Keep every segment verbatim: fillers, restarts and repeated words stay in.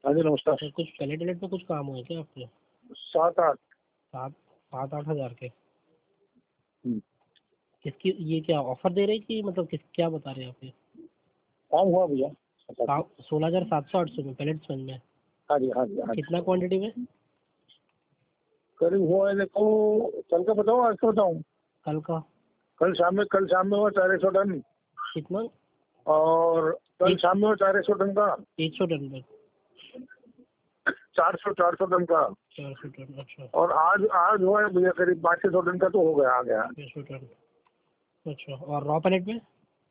हाँ जी नमस्कार। तो कुछ पैलेट वैलेट पे कुछ काम हुआ है क्या आपके? सात आठ सात सात आठ हजार के। हम्म, किसकी ये क्या ऑफर दे रही कि मतलब किस क्या बता रहे हैं आप ये? काम हुआ भैया। काम सोलह हजार सात सौ आठ सौ में पैलेट्स में। हाँ जी हाँ जी हाँ जी। कितना क्वांटिटी में? करीब हुआ है, देखो कल का बताओ आज का बताऊँ? कल का कल शाम में कल शाम में हुआ चार सौ टन, कितना? और कल एक- शाम में हुआ चार सौ टन का, एक सौ टन पर चार सौ चार सौ टन का, चार सौ टन। अच्छा और आज आज हुआ है भैया करीब पाँच छह सौ टन का तो हो गया आ गया। छह सौ टन। अच्छा और रॉ पैलेट में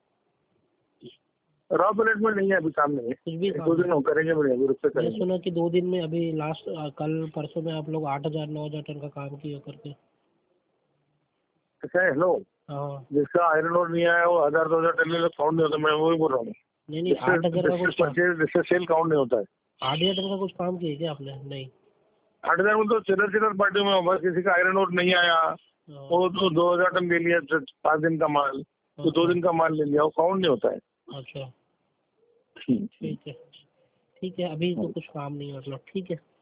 रॉ प्लेट में नहीं है अभी काम नहीं है, कुछ भी एक काम दो नहीं? दिन हो करेंगे बढ़िया रूप से मैं करेंगे। सुना कि दो दिन में अभी लास्ट कल परसों में आप लोग आठ हजार नौ हजार टन का काम किया करके। अच्छा हेलो, हाँ जिसका आयरन और नहीं आया वो हजार दो हजार टन ले काउंट नहीं होता, मैं वही बोल रहा हूँ। नहीं नहीं आठ हजार का कुछ काम जिससे सेल काउंट नहीं होता है। आठ हजार टन का कुछ काम किया क्या आपने? नहीं। आठ हजार में तो चिलर चिलर पार्टी में बस किसी का आयरन और नहीं आया, हाँ, वो तो दो हजार टन ले लिया तो पाँच दिन का माल, तो दो दिन का माल ले लिया, वो काउंट नहीं होता है। अच्छा ठीक है ठीक है अभी तो कुछ काम नहीं है मतलब। ठीक है।